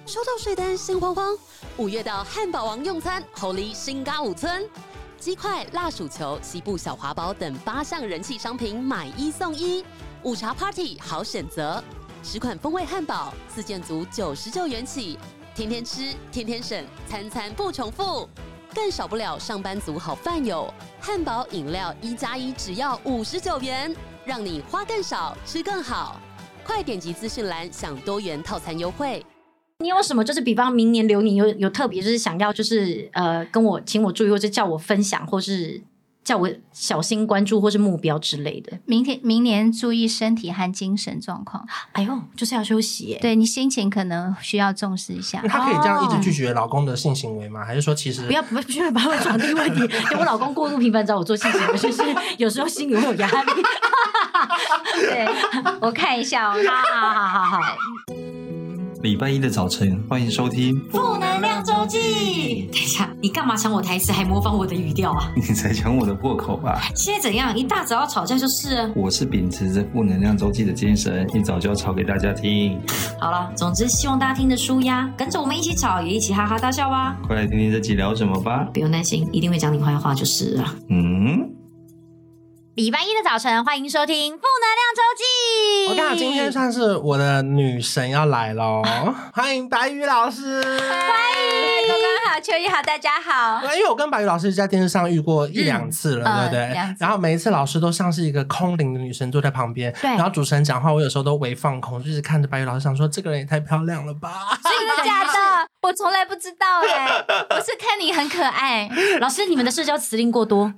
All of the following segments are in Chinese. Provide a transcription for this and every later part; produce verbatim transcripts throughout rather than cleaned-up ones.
收到税单心慌慌，五月到汉堡王用餐，猴狸新嘎五村，鸡块、辣薯球、西部小华堡等八项人气商品买一送一，午茶 Party 好选择，十款风味汉堡，四件组九十九元起，天天吃，天天省，餐餐不重复。更少不了上班族好饭友，汉堡饮料一加一只要五十九元，让你花更少，吃更好。快点击资讯栏享多元套餐优惠。 你有什么就是比方明年流年有有特别就是想要就是呃跟我请我注意或者叫我分享或是叫我小心关注或是目标之类的？ 明天明年注意身体和精神状况。 哎呦，就是要休息耶。 对，你心情可能需要重视一下。 他可以这样一直拒绝老公的性行为吗？还是说其实不要不要不要把我传递问题？我老公过度频繁找我做性行为，就是有时候心里会有压力。 对，我看一下哦。 好好好好好。 礼拜一的早晨，欢迎收听负能量周记。等一下，你干嘛抢我台词，还模仿我的语调啊？ 你才抢我的破口吧？ 现在怎样？一大早要吵架就是了。 我是秉持着负能量周记的精神，一早就要吵给大家听。 好了，总之希望大家听得舒压，跟着我们一起吵，也一起哈哈大笑吧。 快来听听这集聊什么吧。 不用担心，一定会讲你坏话就是了。 嗯。 礼拜一的早晨，欢迎收听负能量周记。 我看今天算是我的女神要来咯，欢迎白宇老师。 欢迎公公好，秋怡好，大家好。 因为我跟白宇老师在电视上遇过一两次了，嗯、对不对、嗯？然后每一次老师都像是一个空灵的女神坐在旁边，然后主持人讲话，我有时候都微放空，就是看着白宇老师想说，这个人也太漂亮了吧？ 真的假的？我从来不知道哎、欸，我是看你很可爱。 老师，你们的社交辞令过多。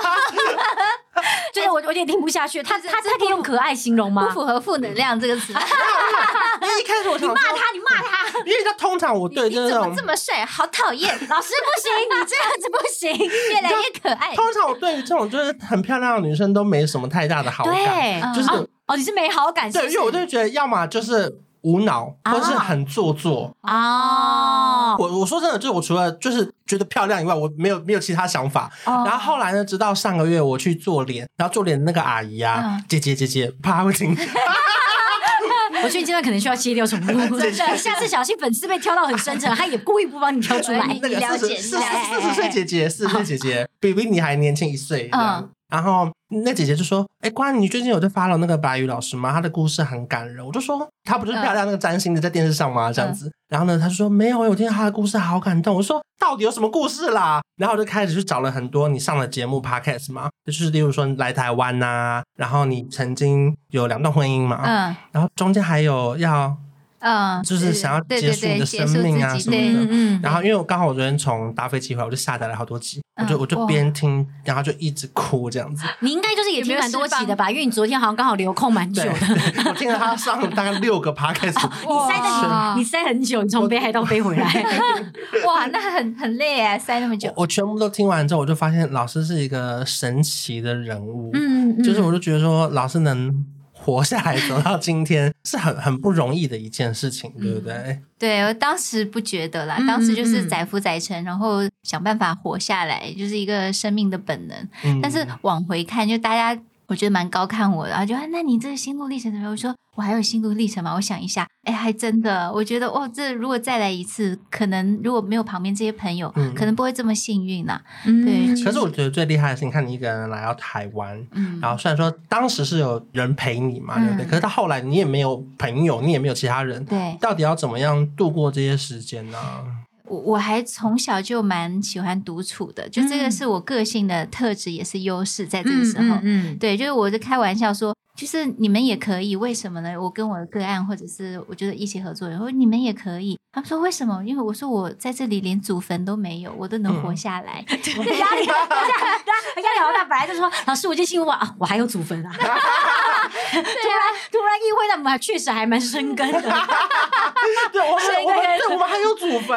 就是我我有点听不下去，他他他可以用可爱形容吗？ 不符合负能量这个词。 因为一开始我想你骂他，你骂他， 因为他通常我对就是你怎么这么帅，好讨厌！ 老师不行，你这样子不行， 越来越可爱。 通常我对于这种就是很漂亮的女生都没什么太大的好感， 对， 就是、 哦, 哦，你是没好感是不是？ 对，因为我就觉得要么就是无脑，或是很做作哦。 我我说真的，就是我除了就是觉得漂亮以外，我没有没有其他想法。哦、然后后来呢，直到上个月我去做脸，然后做脸的那个阿姨啊，嗯、姐姐姐姐，怕她会听。 我觉得你这段可能需要切掉重录，真的，下次小心粉丝被挑到很深层，他也故意不帮你挑出来。 那个四十四十岁姐姐，四十岁姐姐，比比你还年轻一岁。嗯。然后那姐姐就说：“哎，关你最近有在 follow 那个白宇老师吗？他的故事很感人。”我就说：“她不就是漂亮那个占星的在电视上吗？这样子。嗯”然后呢，她就说：“没有，我听到她的故事好感动。”我说：“到底有什么故事啦？”然后我就开始去找了很多你上的节目 podcast 嘛，就是例如说你来台湾呐、啊，然后你曾经有两段婚姻嘛，嗯，然后中间还有要。嗯，就是想要结束你的生命啊什么的。嗯嗯。然后因为我刚好我昨天从搭飞机回来，我就下载了好多集，嗯、我就我就边听，然后就一直哭这样子。 你应该就是也听蛮多集的吧？因为你昨天好像刚好留空蛮久的。 我听了他上了大概六个 podcast， 你塞的你塞很久，你从北海道飞回来。 哇，那很很累啊，塞那么久。 我, 我全部都听完之后，我就发现老师是一个神奇的人物。嗯嗯。就是我就觉得说，老师能活下来走到今天是很很不容易的一件事情，对不对？嗯、 对，我当时不觉得啦，嗯、当时就是载浮载沉，然后想办法活下来，就是一个生命的本能。嗯、但是往回看，就大家我觉得蛮高看我的，然后就那你这个心路历程怎么样？我说我还有心路历程吗？我想一下，哎，还真的，我觉得哦，这如果再来一次，可能如果没有旁边这些朋友，嗯、可能不会这么幸运啦、啊。嗯、对。 可是我觉得最厉害的是，你看你一个人来到台湾，嗯、然后虽然说当时是有人陪你嘛，对不对？嗯、可是到后来你也没有朋友，你也没有其他人， 对， 到底要怎么样度过这些时间呢？ 我我还从小就蛮喜欢独处的，就这个是我个性的特质，也是优势，在这个时候，嗯嗯嗯、对，就是我就开玩笑说。就是你们也可以，为什么呢？我跟我的个案，或者是我觉得一起合作，然后你们也可以。他们说为什么？因为我说我在这里连祖坟都没有，我都能活下来。压、嗯、力压力好大，本来就说老师，我就幸福啊，我还有祖坟啊。突然突然意会到，我们确实还蛮生根的。 对，我们我们对我们还有祖坟， 你还有祖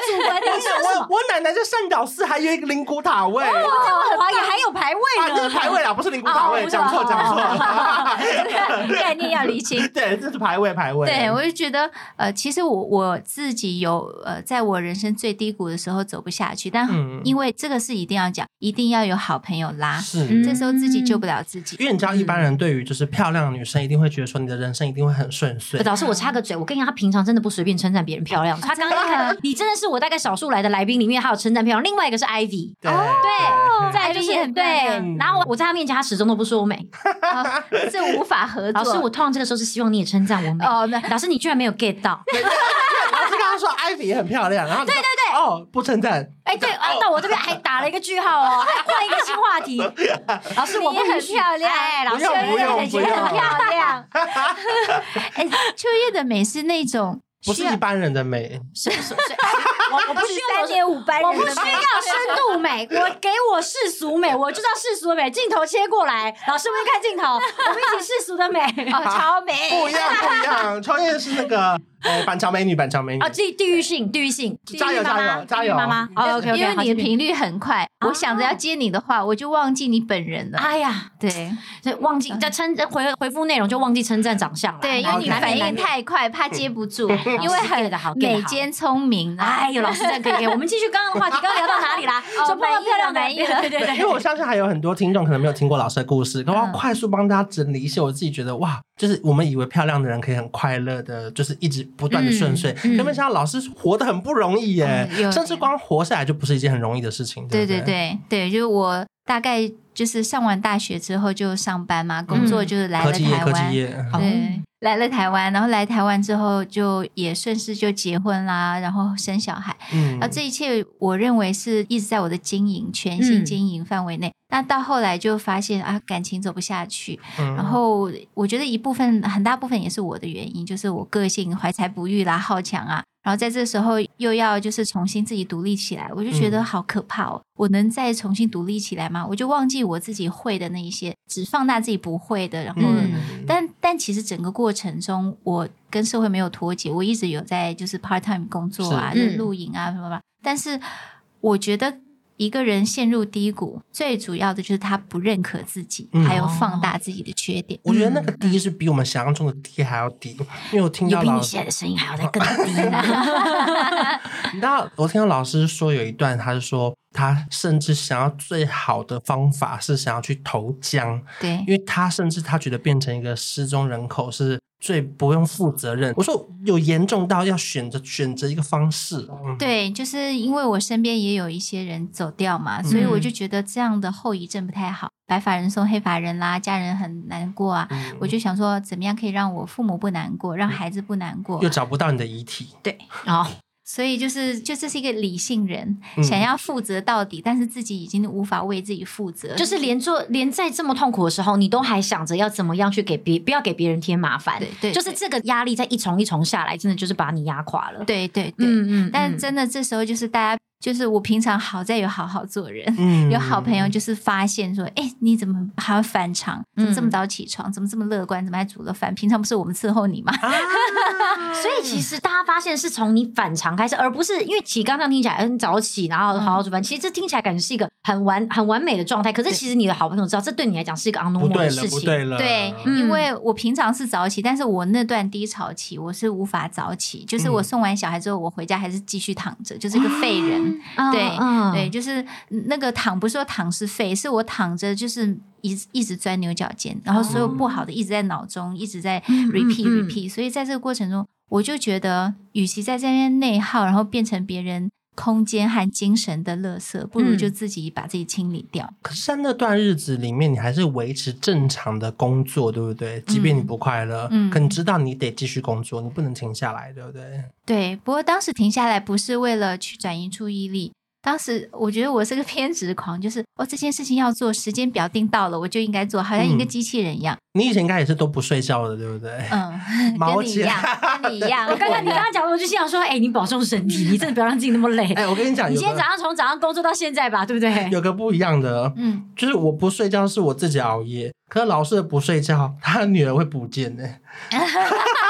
祖文，你说什么？ 我我奶奶在善导寺还有一个灵骨塔位， 哦，我怀疑还有排位啊，这呢。 是排位啦，不是灵骨塔位， 哦讲错讲错， 概念要厘清。 对，这是排位排位。 对，我就觉得呃，其实我我自己有呃，在我人生最低谷的时候走不下去，但嗯因为这个是一定要讲，一定要有好朋友拉， 是这时候自己救不了自己。 因为你知道，一般人对于就是漂亮的女生，一定会觉得说你的人生一定会很顺遂。 老师，我插个嘴，我跟你讲，他平常真的不随便称赞别人漂亮。他刚刚一看，你真的是我大概少数来的来宾里面，还有称赞漂亮。另外一个是 Ivy， 对对，再来就是 Ivy 也很漂对亮。 然后我在他面前，他始终都不说我美。 哦这无法合作。 老师，我通常这个时候是希望你也称赞我美。 哦，那老师，你居然没有 get 到。 老师刚刚说艾比也很漂亮，然后对对对，哦，不称赞。 哎，对啊，到我这边还打了一个句号哦，还换一个新话题。老师，我不你也很允许漂亮哎，老师， 不用不用也不用很漂亮。 哎，秋叶的美是那种不是一般人的美， 是是是，我我不需要三点五班我人的美不需要深度美，我给我世俗美，我就知道世俗的美。镜头切过来，老师，我们看镜头，我们一起世俗的美。 哦，超美， 不一样不一样。秋叶是那个呃板桥美女，板桥美女啊，地地域性，地域性， 加油加油加油妈妈。哦 OK OK， 因为你的频率很快，我想着要接你的话，我就忘记你本人了。 哎呀， 对这忘记在称回回复内容就忘记称赞长相了。 对，因为你反应太快，怕接不住，因为很美兼聪明。 哎呦，老师真可以，我们继续刚刚的话题，刚刚聊到哪里啦？说碰到漂亮的， 满意了， 对对对。 因为我相信还有很多听众可能没有听过老师的故事，可我要快速帮大家整理一些我自己觉得哇，就是我们以为漂亮的人可以很快乐的，就是一直不断的顺遂，可没想到老师活得很不容易耶，甚至光活下来就不是一件很容易的事情。对对对对，就是我大概就是上完大学之后就上班嘛，工作就是来了台湾， 科技业， 对，来了台湾，然后来台湾之后就也顺势就结婚啦，然后生小孩， 嗯， 然后这一切我认为是一直在我的经营全新经营范围内。那到后来就发现啊，感情走不下去， 嗯然后我觉得一部分很大部分也是我的原因，就是我个性怀才不遇啦，好强啊。然后在这时候又要就是重新自己独立起来，我就觉得好可怕哦！我能再重新独立起来吗？我就忘记我自己会的那一些，只放大自己不会的。然后， 嗯、 但但其实整个过程中，我跟社会没有脱节，我一直有在就是 part time 工作啊，就是露营啊什么吧。但是我觉得一个人陷入低谷，最主要的就是他不认可自己，嗯、还有放大自己的缺点。 我觉得那个低是比我们想象中的低还要低，因为我听到老师有比你现在的声音还要再更低呢。 你知道，我听到老师说有一段，他是说他甚至想要最好的方法是想要去投江， 对， 因为他甚至他觉得变成一个失踪人口是最不用负责任。我说有严重到要选择选择一个方式、 嗯、对，就是因为我身边也有一些人走掉嘛、嗯、所以我就觉得这样的后遗症不太好，白发人送黑发人啦，家人很难过啊、嗯、我就想说怎么样可以让我父母不难过，让孩子不难过， 又找不到你的遗体。 对， 哦， 所以就是就这是一个理性人、嗯、想要负责到底，但是自己已经无法为自己负责， 就是连做连在这么痛苦的时候，你都还想着要怎么样去给别不要给别人添麻烦。 对 对, 对， 就是这个压力在一重一重下来，真的就是把你压垮了。 对对对， 嗯嗯， 但真的这时候就是大家。就是我平常好在有好好做人、 嗯、 有好朋友就是发现说哎、欸，你怎么还要反常，怎么这么早起床、嗯、怎么这么乐观，怎么还煮了饭，平常不是我们伺候你吗、啊、 所以其实大家发现是从你反常开始，而不是因为起刚刚听起来嗯早起然后好好煮饭、嗯、其实这听起来感觉是一个很完很完美的状态，可是其实你的好朋友知道这对你来讲是一个 abnormal 的事情。 不对了不对了， 对、嗯、因为我平常是早起，但是我那段低潮期我是无法早起，就是我送完小孩之后我回家还是继续躺着，就是一个废人、啊、对、嗯嗯、对，就是那个躺不是说躺是废，是我躺着就是一一直钻牛角尖，然后所有不好的一直在脑中、嗯、一直在 repeat、嗯、repeat， 所以在这个过程中我就觉得与其在这边内耗，然后变成别人空间和精神的垃圾，不如就自己把自己清理掉、嗯、 可是在那段日子里面你还是维持正常的工作对不对？即便你不快乐、嗯、可你知道你得继续工作，你不能停下来对不对？ 对，不过当时停下来不是为了去转移注意力，当时我觉得我是个偏执狂，就是哦这件事情要做，时间表定到了我就应该做，好像一个机器人一样、嗯、 你以前应该也是都不睡觉的对不对？ 嗯，跟你一样跟你一样我刚刚你刚刚讲我就心想说哎、欸，你保重身体，你真的不要让自己那么累。 哎、欸，我跟你讲， 你今天早上从早上工作到现在吧对不对？ 有个不一样的嗯，就是我不睡觉是我自己熬夜，可是老师的不睡觉他的女儿会不见呢、欸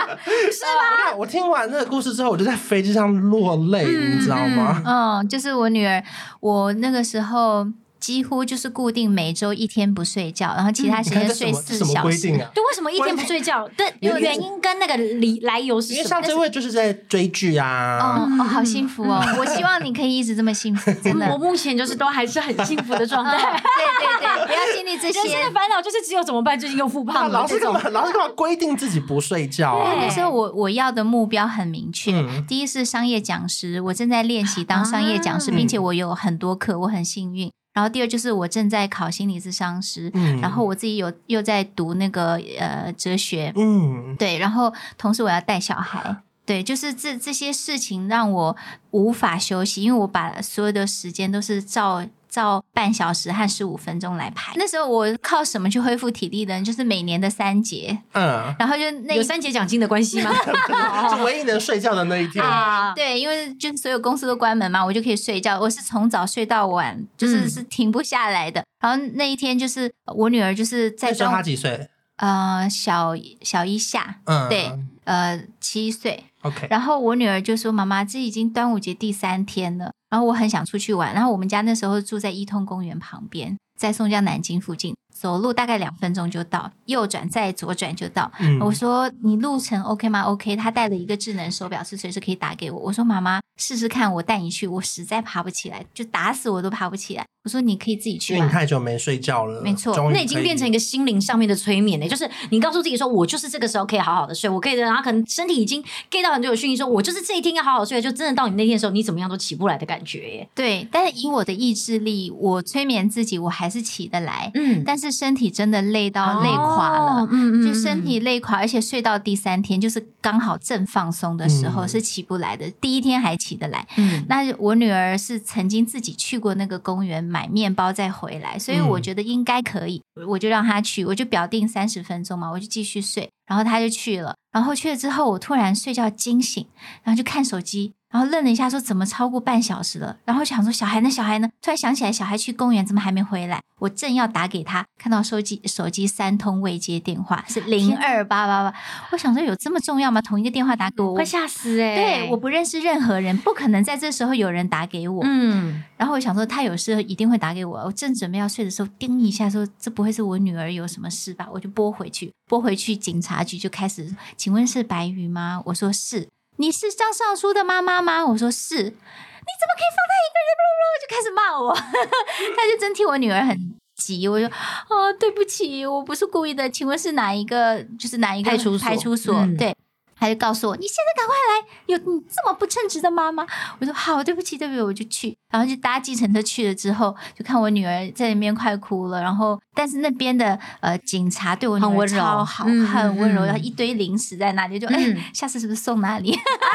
是吗？ 我听完这个故事之后，我就在飞机上落泪，嗯、你知道吗？ 嗯，就是我女儿，我那个时候。几乎就是固定每周一天不睡觉，然后其他时间睡四小时。 嗯啊、 对，为什么一天不睡觉？对，原因跟那个理来由是什么？ 因为像这位就是在追剧啊。 哦哦，好幸福哦！我希望你可以一直这么幸福，真的。 我目前就是都还是很幸福的状态。 对对对，不要经历这些。 人生的烦恼就是只有怎么办？最近又复胖了。 老师干嘛？老师干嘛规定自己不睡觉啊？ 那时候我我要的目标很明确，嗯、第一是商业讲师，我正在练习当商业讲师，啊、并且我有很多课，我很幸运。然后第二就是我正在考心理咨商师，嗯、然后我自己有又在读那个呃哲学，嗯，对，然后同时我要带小孩，对，就是这这些事情让我无法休息，因为我把所有的时间都是照照半小时和十五分钟来排。那时候我靠什么去恢复体力的？就是每年的三节，嗯，然后就那有三节奖金的关系吗？ 是唯一能睡觉的那一天啊。对，因为就是所有公司都关门嘛，我就可以睡觉。我是从早睡到晚，就是、嗯、是停不下来的。然后那一天就是我女儿就是在中， 她几岁？ 呃，小小一下，嗯，对，呃，七岁。 OK， 然后我女儿就说：“妈妈，这已经端午节第三天了，然后我很想出去玩。然后我们家那时候住在一通公园旁边，在松江南京附近，走路大概两分钟就到，右转再左转就到。嗯、我说你路程 OK 吗 ？OK。他带了一个智能手表，是随时可以打给我。我说妈妈，试试看，我带你去。我实在爬不起来，就打死我都爬不起来。我说你可以自己去玩， 因为你太久没睡觉了。 没错， 那已经变成一个心灵上面的催眠了。就是你告诉自己说，我就是这个时候可以好好的睡，我可以的。然后可能身体已经 get 到很多有讯息，说我就是这一天要好好睡，就真的到你那天的时候，你怎么样都起不来的感觉耶。 对，但是以我的意志力，我催眠自己，我还是起得来。嗯，但是身体真的累到累垮了，哦、嗯, 嗯就身体累垮，而且睡到第三天，就是刚好正放松的时候、嗯、是起不来的。第一天还起得来。嗯，那我女儿是曾经自己去过那个公园买面包再回来，所以我觉得应该可以，嗯、我就让她去，我就表定三十分钟嘛，我就继续睡，然后她就去了。然后去了之后，我突然睡觉惊醒，然后就看手机。然后愣了一下说怎么超过半小时了，然后想说小孩呢小孩呢突然想起来小孩去公园怎么还没回来，我正要打给他，看到手机手机三通未接电话是零二八八八，我想说有这么重要吗？同一个电话打给我， 会吓死哎、 欸！对，我不认识任何人，不可能在这时候有人打给我。嗯，然后我想说他有事一定会打给我，我正准备要睡的时候叮一下说这不会是我女儿有什么事吧，我就拨回去拨回去警察局就开始，请问是白瑜吗？我说是。你是张少书的妈妈吗？我说是。你怎么可以放他一个人？就开始骂我，他就真替我女儿很急。我说哦，对不起，我不是故意的。请问是哪一个？就是哪一个派出所？ 派出所、嗯、对。他就告诉我，你现在赶快来，有你这么不称职的妈妈。我说好，对不起，对不起，我就去。然后就搭计程车去了之后，就看我女儿在那边快哭了。然后，但是那边的呃警察对我女儿超好，很温柔，很温柔，然后一堆零食在那里，就哎、嗯，下次是不是送哪里？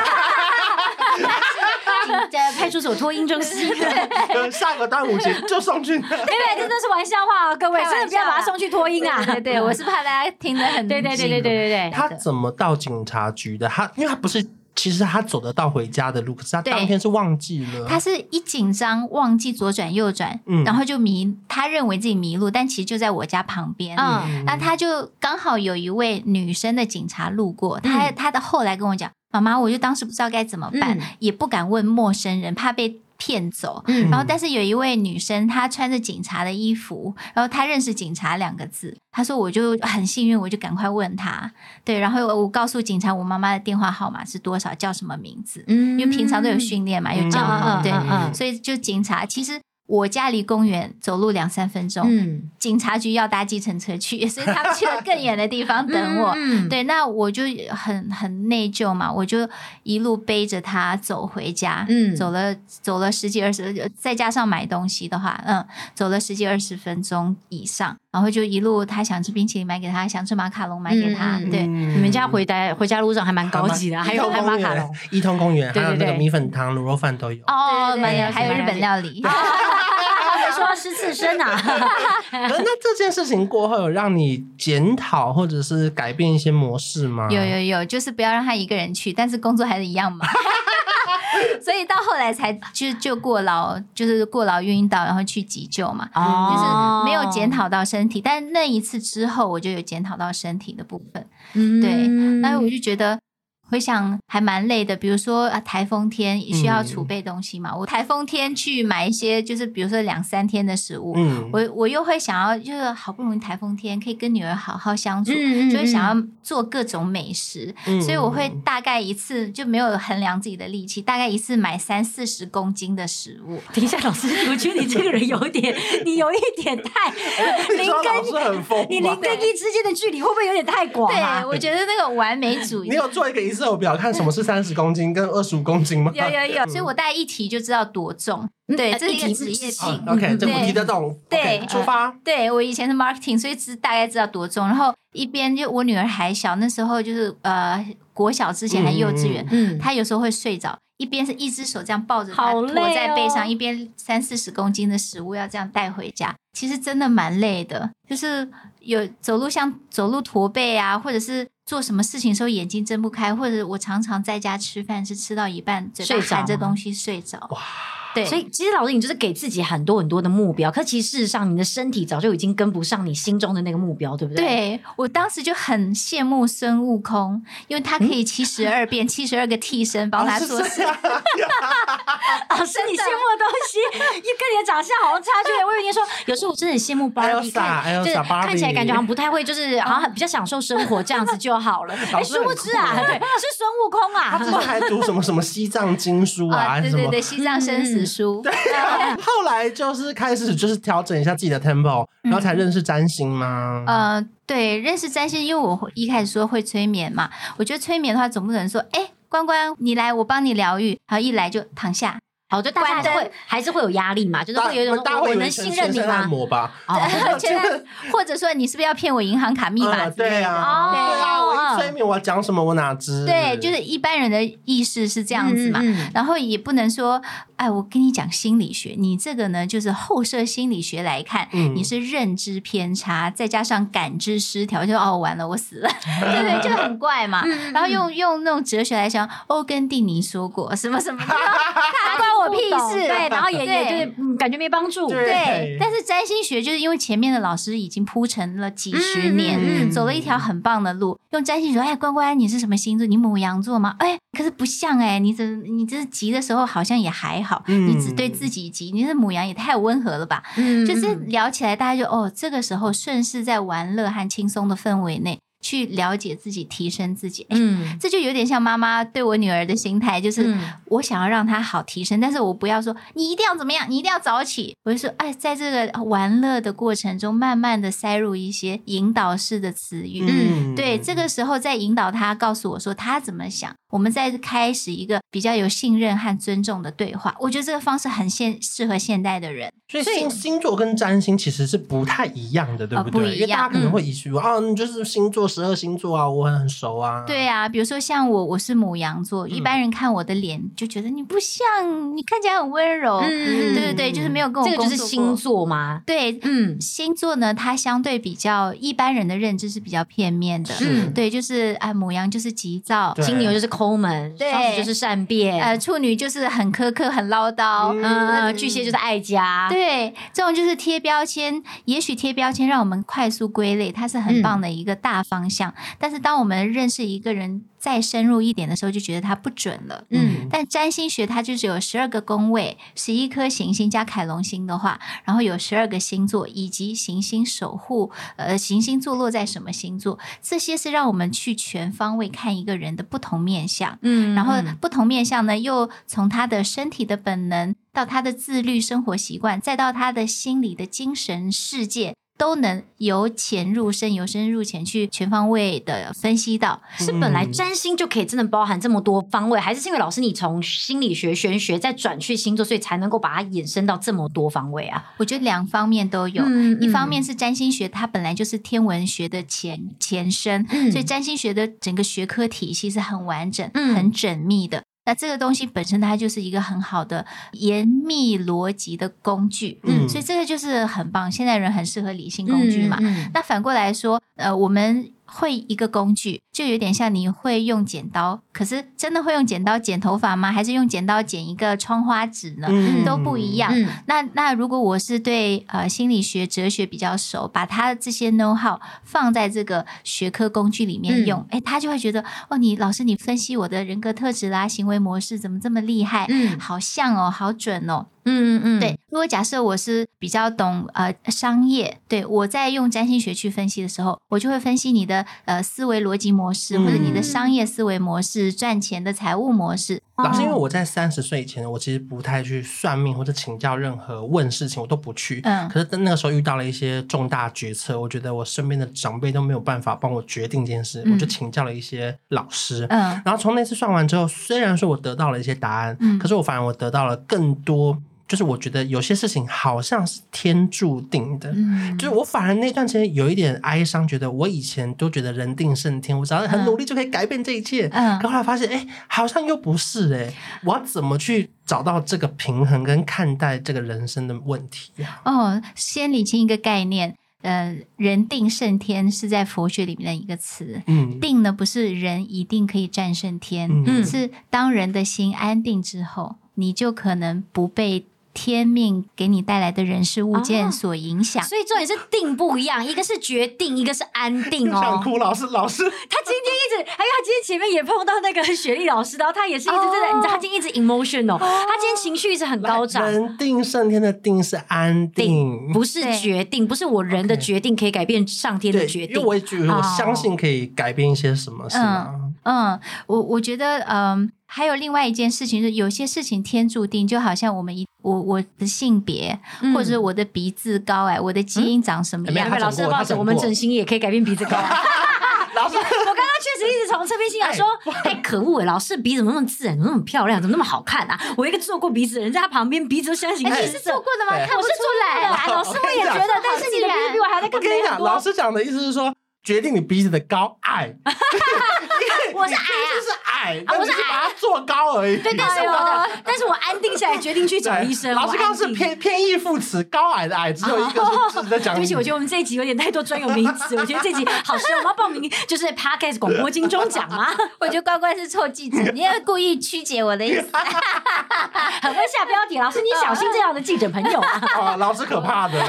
在派出所托婴中心， 下个端午节就送去。对对，这都是玩笑话哦，各位，真的不要把他送去托婴啊！ 对对，我是怕大家听得很对对对对对对对。 他怎么到警察局的？他因为他不是。其实他走得到回家的路，可是他当天是忘记了。 他是一紧张忘记左转右转，嗯、然后就迷，他认为自己迷路，但其实就在我家旁边。嗯，那他就刚好有一位女生的警察路过，他、嗯、他的后来跟我讲，妈妈，我就当时不知道该怎么办，嗯、也不敢问陌生人，怕被骗走。嗯，然后但是有一位女生，她穿着警察的衣服，然后她认识警察两个字，她说我就很幸运，我就赶快问她，对，然后我告诉警察我妈妈的电话号码是多少，叫什么名字，嗯，因为平常都有训练嘛，有教嘛，嗯、对、嗯嗯，所以就警察其实。我家离公园走路两三分钟，嗯，警察局要搭计程车去，所以他们去了更远的地方等我。嗯，对，那我就很很内疚嘛，我就一路背着他走回家，嗯，走了走了十几二十，再加上买东西的话，嗯，走了十几二十分钟以上，然后就一路他想吃冰淇淋买给他，想吃马卡龙买给他。嗯、对、 嗯，你们家回家回家路上还蛮高级的，还有还有马卡龙， 一通公园，还有那个米粉汤、卤肉饭都有。 哦，对对对，还有日本料理。 说到狮子身啊那这件事情过后有让你检讨或者是改变一些模式吗？ 有有有，就是不要让他一个人去，但是工作还是一样嘛所以到后来才就就过劳，就是过劳晕倒，然后去急救嘛、哦、就是没有检讨到身体，但那一次之后我就有检讨到身体的部分。嗯，对，那我就觉得回想还蛮累的，比如说啊台风天需要储备东西嘛，嗯、我台风天去买一些就是比如说两三天的食物，嗯、我我又会想要就是好不容易台风天可以跟女儿好好相处，嗯、就会想要做各种美食，嗯、所以我会大概一次就没有衡量自己的力气，大概一次买三四十公斤的食物。 等一下，老师，我觉得你这个人有一点，你有一点太零跟你零跟一之间的距离会不会有点太广啊？ 对，我觉得那个完美主义。 你有做一个 Excel 表，看什么是三十公斤跟二十五公斤吗？ 有有有，所以我大概一题就知道多重。对，这是一个职业病。 哦、OK， 这我提得动。 对， okay, 出发。 对，我以前是 marketing， 所以只大概知道多重。然后一边就我女儿还小，那时候就是呃国小之前还幼稚园，嗯，她有时候会睡着，一边是一只手这样抱着她，驮在背上，一边三四十公斤的食物要这样带回家，其实真的蛮累的。就是有走路像走路驼背啊，或者是做什么事情的时候眼睛睁不开，或者我常常在家吃饭是吃到一半嘴巴含着东西睡着。哇！对， 所以其实老师你就是给自己很多很多的目标，可其实事实上你的身体早就已经跟不上你心中的那个目标，对不对？ 对，我当时就很羡慕孙悟空，因为他可以七十二变七十二个替身帮他做事。 老师，你羡慕的东西跟你的长相好像差距。我以为你说有时候我真的很羡慕 Barbie， 看就是看起来感觉好像不太会，就是好像比较享受生活这样子就好了。哎，殊不知啊，对，是孙悟空啊。 他之前还读什么什么西藏经书啊， 对对对，西藏生死书。 对，后来就是开始就是调整一下自己的 tempo， 然后才认识占星吗？ 呃，对，认识占星，因为我一开始说会催眠嘛，我觉得催眠的话总不能说，哎，关关你来，我帮你疗愈，然后一来就躺下。 好，就大家还是会还是会有压力嘛，就是会有一种我能信任你吗？ 哦， 或者说你是不是要骗我银行卡密码之类的？ 对啊，对啊，我一催眠我讲什么我哪知？ 对，就是一般人的意识是这样子嘛，然后也不能说，哎，我跟你讲心理学，你这个呢就是后设心理学来看，你是认知偏差，再加上感知失调，就哦完了我死了，对对，就很怪嘛。然后用用那种哲学来讲，欧根蒂尼说过什么什么，他关我。我屁事， 对，然后也也就是、嗯、感觉没帮助， 对, 对。但是占星学就是因为前面的老师已经铺陈了几十年，嗯嗯、走了一条很棒的路。用占星学，哎，关关，你是什么星座？你牡羊座吗？哎，可是不像哎、欸，你这你这急的时候好像也还好，嗯、你只对自己急，你是牡羊也太温和了吧？嗯，就是聊起来，大家就哦，这个时候顺势在玩乐和轻松的氛围内。去了解自己，提升自己，嗯，这就有点像妈妈对我女儿的心态，就是我想要让她好提升，但是我不要说你一定要怎么样，你一定要早起，我就说，哎，在这个玩乐的过程中，慢慢的塞入一些引导式的词语，嗯，对，这个时候再引导她，告诉我说她怎么想，我们再开始一个比较有信任和尊重的对话。我觉得这个方式很现适合现代的人。 所以星星座跟占星其实是不太一样的，对不对？呃、不一样，因为大家可能会以为啊，你就是星座十二星座啊，我很熟啊。 对啊，比如说像我，我是牡羊座，嗯、一般人看我的脸就觉得你不像，你看起来很温柔，嗯、对对对，就是没有跟我工作过。 这个就是星座吗？ 对，嗯，星座呢，它相对比较一般人的认知是比较片面的，嗯，对，就是啊，牡羊就是急躁， 金牛就是抠门， 对， 双子就是善变， 呃，处女就是很苛刻、很唠叨， 嗯，呃、巨蟹就是爱家， 对，这种就是贴标签。也许贴标签让我们快速归类，它是很棒的一个大方向。嗯、但是当我们认识一个人再深入一点的时候，就觉得它不准了。嗯，但占星学它就是有十二个宫位，十一颗行星加凯龙星的话，然后有十二个星座以及行星守护，呃，行星坐落在什么星座，这些是让我们去全方位看一个人的不同面向。嗯，然后不同面向呢，又从他的身体的本能到他的自律生活习惯，再到他的心理的精神世界，都能由浅入深，由深入浅去全方位的分析到。 是本来占星就可以真的包含这么多方位，还是因为老师你从心理学玄学再转去星座，所以才能够把它衍生到这么多方位啊？ 我觉得两方面都有，嗯嗯、一方面是占星学它本来就是天文学的前前身，嗯、所以占星学的整个学科体系是很完整、嗯、很缜密的。那这个东西本身它就是一个很好的严密逻辑的工具，嗯，所以这个就是很棒，现代人很适合理性工具嘛。嗯嗯、那反过来说，呃，我们会一个工具，就有点像你会用剪刀可是真的会用剪刀剪头发吗？还是用剪刀剪一个窗花纸呢？ 嗯、 都不一样。 嗯、 那那如果我是对呃心理学、哲学比较熟，把他这些 know how 放在这个学科工具里面用，哎、嗯，他就会觉得哦，你老师你分析我的人格特质啦、行为模式怎么这么厉害？嗯，好像哦，好准哦。 嗯嗯嗯， 对。如果假设我是比较懂呃商业，对，我在用占星学去分析的时候，我就会分析你的呃思维逻辑模式，或者你的商业思维模式、赚钱的财务模式。 老师，因为我在三十岁以前，我其实不太去算命或者请教任何问事情，我都不去。嗯，可是那个时候遇到了一些重大决策，我觉得我身边的长辈都没有办法帮我决定这件事，嗯、我就请教了一些老师。嗯，然后从那次算完之后，虽然说我得到了一些答案，嗯，可是我反而我得到了更多。就是我觉得有些事情好像是天注定的，嗯，就是我反而那段时间有一点哀伤，觉得我以前都觉得人定胜天，我只要很努力就可以改变这一切，嗯，可后来发现，哎，好像又不是，哎，我要怎么去找到这个平衡跟看待这个人生的问题啊？ 哦，先理清一个概念。呃，人定胜天是在佛学里面的一个词，嗯，定呢不是人一定可以战胜天，嗯，是当人的心安定之后，你就可能不被天命给你带来的人事物件所影响， 哦，所以重点是定不一样，一个是决定，一个是安定哦。 想哭，老师，老师， 他今天一直，还有他今天前面也碰到那个雪莉老师，然后他也是一直真的，哦，你知道他今天一直 emotional，哦，他今天情绪一直很高涨。 人定胜天的定是安定， 不是决定，不是我人的决定可以改变上天的决定。 因为我也觉得我相信可以改变一些什么，是吗？ 嗯，我我觉得，嗯。还有另外一件事情是，有些事情天注定，就好像我们一我我的性别，嗯，或者我的鼻子高矮，我的基因长什么样。 嗯，老师，不好意思，我们整形也可以改变鼻子高矮。老师，我刚刚确实一直从侧边心想说，哎，可恶哎，老师鼻子怎么那么自然，怎么那么漂亮，怎么那么好看啊？我一个做过鼻子的人在他旁边，鼻子都相形见绌。 你是做过的吗？看不出来啊。 老师，我也觉得，但是你的鼻子比我还在更美很多。 老师讲的意思是说，决定你鼻子的高矮。 我是矮啊， 就是矮，啊，我是把它做高而已。 对，但是我的，但是我安定下来，决定去找医生。 老师刚刚是偏偏义副词，高矮的矮，只有一个是在讲。 对不起，我觉得我们这一集有点太多专有名词，我觉得这集好适合我们要报名，就是 Podcast 广播金钟奖吗？ 我觉得乖乖是臭记者，你要故意曲解我的意思， 很会下标题。老师，你小心这样的记者朋友啊！ 哦，老师可怕的。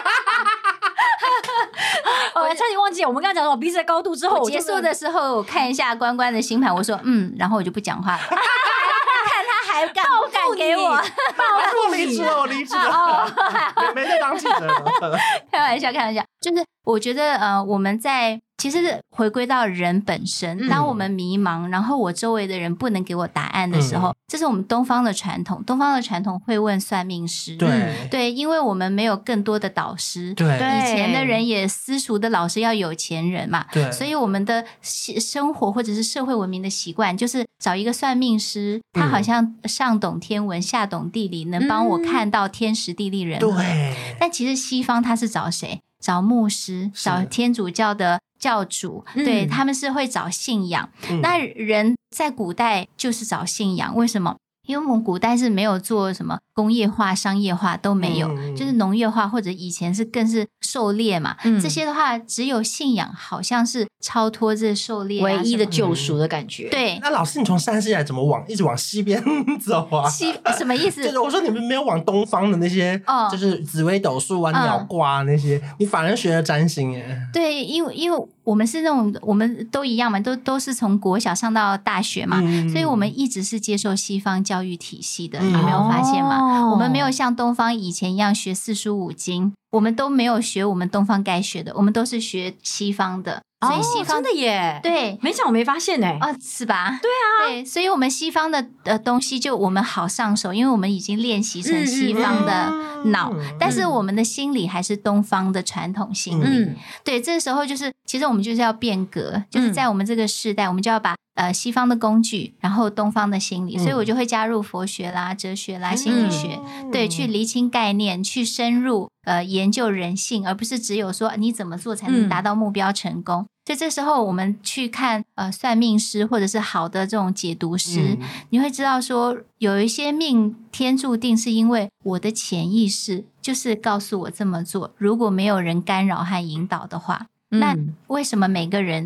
我差点忘记，我们刚刚讲我鼻子的高度之后， 我结束的时候我看一下关关的星盘，我说嗯，然后我就不讲话了。看他还敢不敢给我报复你？我离职了，我离职了，没没在当记者了。 开玩笑，开玩笑，就是我觉得呃，我们在其实回归到人本身，当我们迷茫，然后我周围的人不能给我答案的时候，嗯，这是我们东方的传统。东方的传统会问算命师， 对对，因为我们没有更多的导师， 对， 以前的人也私塾的老师要有钱人嘛， 对， 所以我们的生活或者是社会文明的习惯就是找一个算命师，他好像上懂天文下懂地理，能帮我看到天时地利人和。 对， 但其实西方他是找谁？找牧师，找天主教的教主，对，他们是会找信仰。嗯，那人在古代就是找信仰，为什么？因为我们古代是没有做什么工业化、商业化都没有，嗯，就是农业化，或者以前是更是狩猎嘛，嗯，这些的话只有信仰好像是超脱这狩猎，啊， 唯一的救赎的感觉。 对， 那老师你从山西来怎么往一直往西边走啊？ 西什么意思？ 就是我说你们没有往东方的那些，哦，就是紫微斗数啊、嗯、鸟卦啊那些，你反而学了占星耶。 对，因为因为我们是那种我们都一样嘛，都都是从国小上到大学嘛，嗯，所以我们一直是接受西方教育体系的，嗯，你没有发现吗？哦，我们没有像东方以前一样学四书五经，我们都没有学我们东方该学的，我们都是学西方的。所以西方， 哦，真的耶， 对， 没想我没发现哎， 哦，是吧？ 对啊， 对，所以我们西方的呃东西就我们好上手，因为我们已经练习成西方的脑，嗯嗯，但是我们的心理还是东方的传统心理。嗯，对，这时候就是其实我们就是要变革，就是在我们这个世代，我们就要把呃西方的工具，然后东方的心理，嗯，所以我就会加入佛学啦、哲学啦、心理学，嗯，对，去厘清概念，去深入呃研究人性，而不是只有说你怎么做才能达到目标成功。嗯，所以这时候我们去看呃算命师或者是好的这种解读师，嗯，你会知道说有一些命天注定是因为我的潜意识就是告诉我这么做，如果没有人干扰和引导的话，嗯，那为什么每个人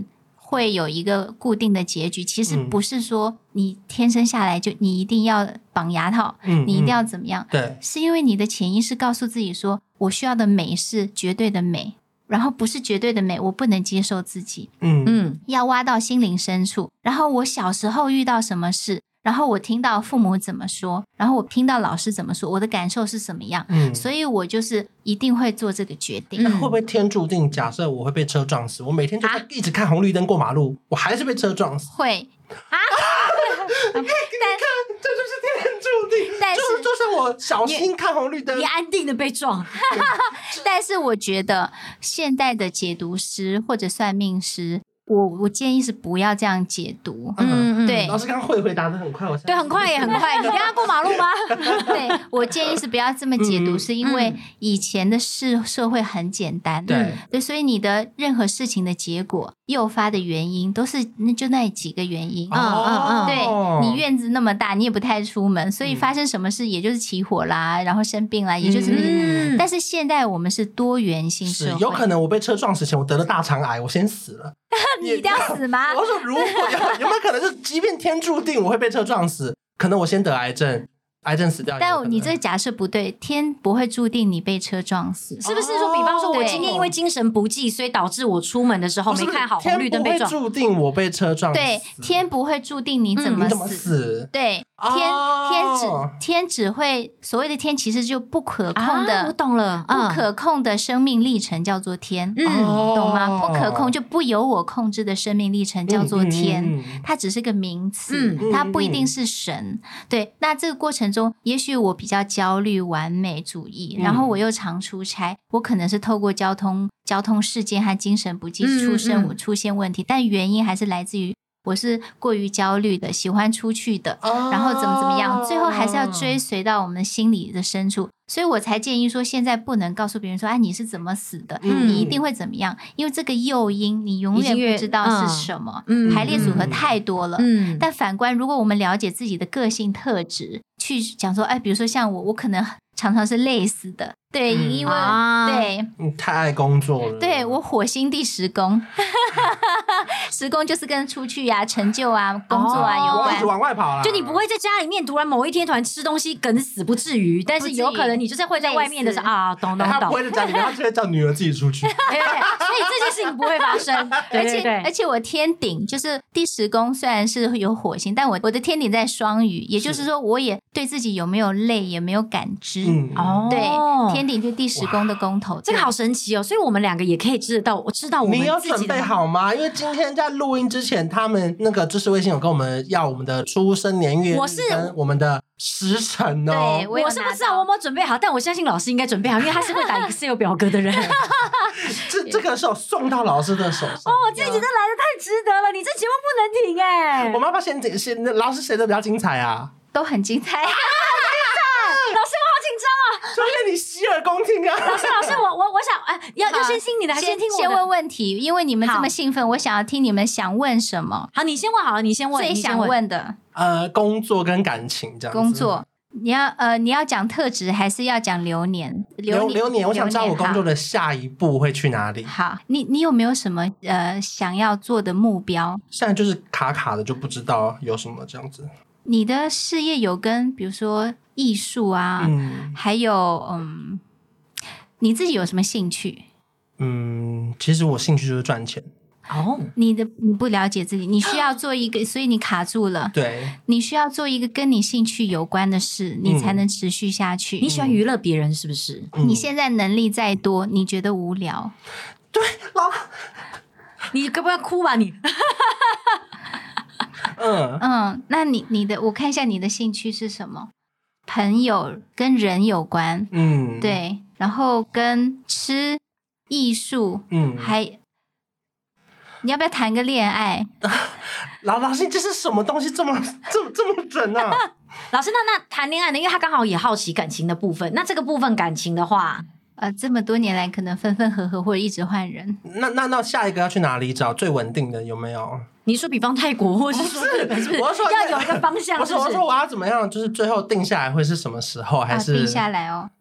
会有一个固定的结局，其实不是说你天生下来就你一定要绑牙套，嗯、你一定要怎么样？ 对， 是因为你的潜意识告诉自己说，我需要的美是绝对的美，然后不是绝对的美，我不能接受自己。嗯嗯，要挖到心灵深处。然后我小时候遇到什么事？然后我听到父母怎么说，然后我听到老师怎么说，我的感受是什么样，嗯，所以我就是一定会做这个决定。 那会不会天注定？假设我会被车撞死，我每天就在一直看红绿灯过马路，我还是被车撞死？ 会啊？ 你看，这就是天注定。 但是就就算我小心看红绿灯， 你安定的被撞。 但是我觉得现代的解读师或者算命师。我我建议是不要这样解读，嗯，对。 老师刚刚会回答的很快，我对，很快也很快。你跟他过马路吗？ 对，我建议是不要这么解读，嗯、是因为以前的社社会很简单， 对对，所以你的任何事情的结果、诱发的原因都是那就那几个原因，嗯嗯嗯，对，你院子那么大，你也不太出门，所以发生什么事也就是起火啦，然后生病啦，也就是那些。嗯、但是现在我们是多元性社会， 有可能我被车撞死前我得了大肠癌，我先死了。 你一定要死吗？ 我说如果有有没有可能，就即便天注定我会被车撞死，可能我先得癌症，癌症死掉。 但你这个假设不对，天不会注定你被车撞死， 是不是说，比方说我今天因为精神不济，所以导致我出门的时候没看好红绿灯被撞？ 天不会注定我被车撞死， 对，天不会注定你怎么死， 嗯、你怎么死？ 对。天天只天只会所谓的天，其实就不可控的， 啊、我懂了， 不可控的生命历程叫做天，嗯，懂吗？不可控就不由我控制的生命历程叫做天，嗯嗯嗯、它只是个名词，嗯、它不一定是神。嗯、对，那这个过程中，也许我比较焦虑完美主义，嗯、然后我又常出差，我可能是透过交通交通事件和精神不济出生、嗯嗯、出现问题，但原因还是来自于。我是过于焦虑的，喜欢出去的，哦、然后怎么怎么样，最后还是要追随到我们心理的深处，所以我才建议说，现在不能告诉别人说，啊，你是怎么死的，嗯、你一定会怎么样，因为这个诱因你永远不知道是什么，嗯、排列组合太多了。嗯、但反观，如果我们了解自己的个性特质，去讲说，哎，比如说像我，我可能常常是累死的。对，嗯、因为、啊、对你太爱工作了。 对，我火星第十宫，十宫就是跟出去啊、成就啊、工作啊有关， 一直往外跑啦。 就你不会在家里面突然某一天突然吃东西梗死不至于，但是有可能你就是会在外面的时候啊，懂懂懂。 他不会在家里面，他就会叫女儿自己出去。 对对对，所以这件事情不会发生。对对对， 而且而且我天顶就是第十宫，虽然是有火星，但我我的天顶在双鱼，也就是说我也对自己有没有累也没有感知。嗯、哦，对，天顶就第十宫的宫头， 这个好神奇哦！所以我们两个也可以知道，我知道我们自己的。 你有准备好吗？因为今天在录音之前，他们那个知识卫星有跟我们要我们的出生年月日跟我们的时辰哦。 对， 我, 我是不知道我有没有准备好，但我相信老师应该准备好，因为他是会打 Excel 表格的人。 这这个是有送到老师的手上。 哦，这集真来的太值得了！你这节目不能停哎、欸！ 我们要不要先先老师谁的比较精彩啊？ 都很精彩。 老师，我好紧张啊！ 就愿你洗耳恭听啊！ 老师，老师，我我我想，哎，要要先听你的，还是先听我的？ 先问问题，因为你们这么兴奋，我想要听你们想问什么。 好，你先问好了，你先问。 最想问的， 呃，工作跟感情这样子。 工作，你要呃，你要讲特质，还是要讲流年？ 流流年，我想知道我工作的下一步会去哪里。 好，你你有没有什么呃想要做的目标？ 现在就是卡卡的，就不知道有什么这样子。 你的事业有跟比如说艺术啊，嗯、还有嗯，你自己有什么兴趣？ 嗯，其实我兴趣就是赚钱。 哦，你的你不了解自己，你需要做一个，所以你卡住了。 对， 你需要做一个跟你兴趣有关的事，你才能持续下去。 嗯、你喜欢娱乐别人是不是？ 嗯、你现在能力再多，你觉得无聊？ 对，老， 你该不要哭吧你？ 嗯嗯，那你你的我看一下你的兴趣是什么？朋友跟人有关，嗯，对，然后跟吃、艺术，嗯，还你要不要谈个恋爱？ 老老师，这是什么东西这么这么这么准啊？ 老师，那那谈恋爱呢？因为他刚好也好奇感情的部分，那这个部分感情的话。 呃，这么多年来可能分分合合或者一直换人。 那那那下一个要去哪里找最稳定的？有没有？ 你说比方泰国，或是说日本，是不是？ 我说要有一个方向。 不是，我说我要怎么样？就是最后定下来会是什么时候？还是、 啊、定下来哦？